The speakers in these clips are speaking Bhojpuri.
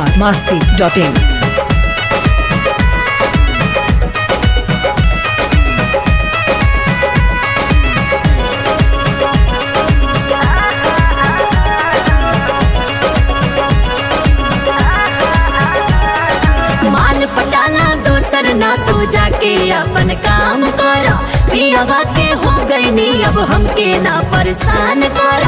biharmasti.in। माल पटाला दोसर ना तू जाके अपन काम कर। पियावा के हो गई नी अब हमके ना परेशान कर।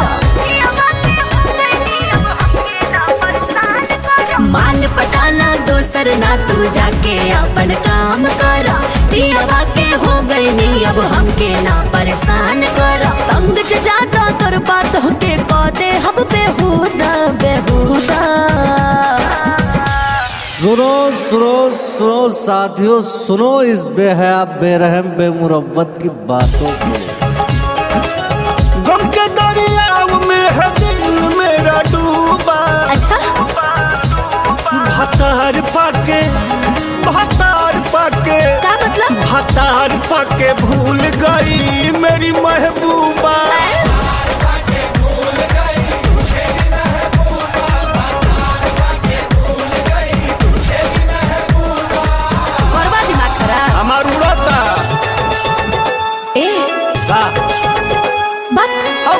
माल पटाला दोसर ना तू जाके अपन काम कर। पियावा के हो गई नी अब हमके ना परेशान कर। तंग च जाता तोर बात होके कह दे हम बेहुदा बेहुदा। सुनो सुनो सुनो साथियों, सुनो इस बेहया बेरहम बेमुरव्वत की बातों को। गम के दरिया में है दिल मेरा डूबा। अच्छा भतार पाके क्या मतलब? भतार पाके भूल गई मेरी महबूबा। करवा दिमाग खराब हमार उड़ता ए का बक आओ।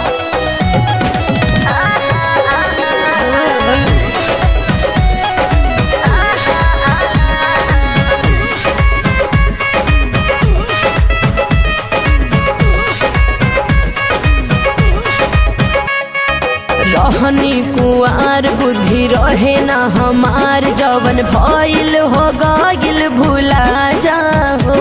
रहनी कुआर बुद्धि रहे ना हमार। जवन भइल हो गइल भुला जाओ।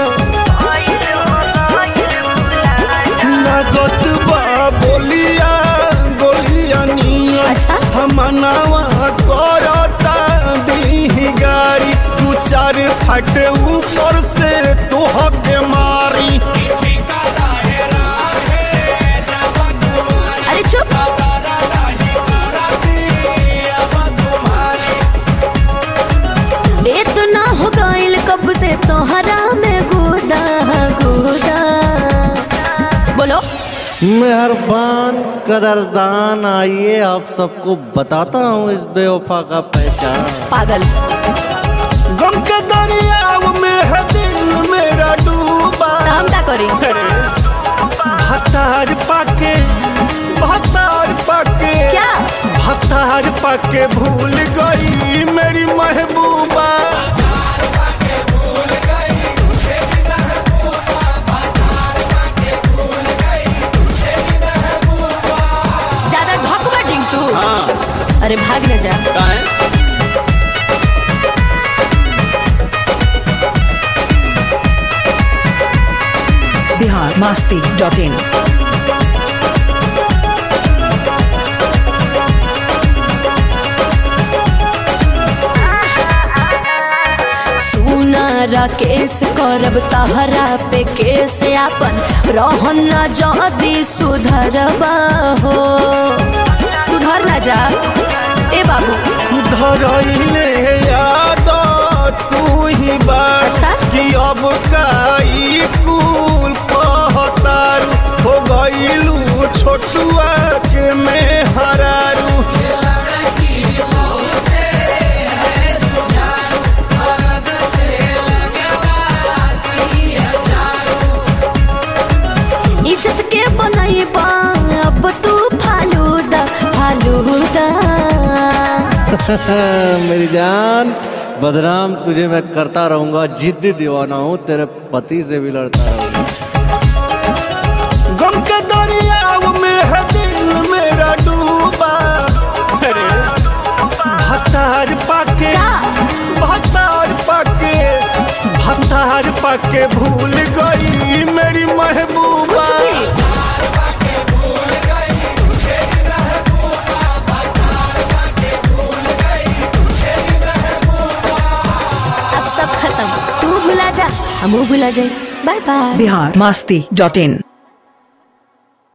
लागत बा बोलिया गोलिया निया। अच्छा? हमनावा करता दी गारी। दू चार फट ऊपर से तोहके मारी। अरे चुप। इतना हो गइल कब से तोहरा में गुदा गुदा। बोलो मेहरबान कदरदान, आइए आप सबको बताता हूँ इस बेवफा का पहचान। पागल। गम के दरिया में है दिल मेरा डूबा। तो हम क्या करी? भतार पाके क्या? भतार पाके भूल गई मेरी महबूबा। ज्यादा ढकवा डिंग तू। हाँ। अरे भाग न जा। biharmasti.in। सुना राकेश करब तहरा पे केस आपन। रहना जदी सुधरबा हो। सुधर ना जा ए बाबू। धरइले याद तू ही बात। अच्छा? कि अब काई कुल कहतारू हो गइलू छोटुआ के में हरारू। इज्जत के बनैबा अब तू फालूदा फालूदा। मेरी जान, बदनाम तुझे मैं करता रहूंगा। जिद्दी दीवाना हूँ, तेरे पति से भी लड़ता रहूंगा। गम के दरिया में है दिल मेरा डूबा। भतार पाके क्या? भतार पाके भूल गई मेरी महबूबा। अब सब खत्म। तू भुला जा, हम भुला जाए। Bye bye. biharmasti.in।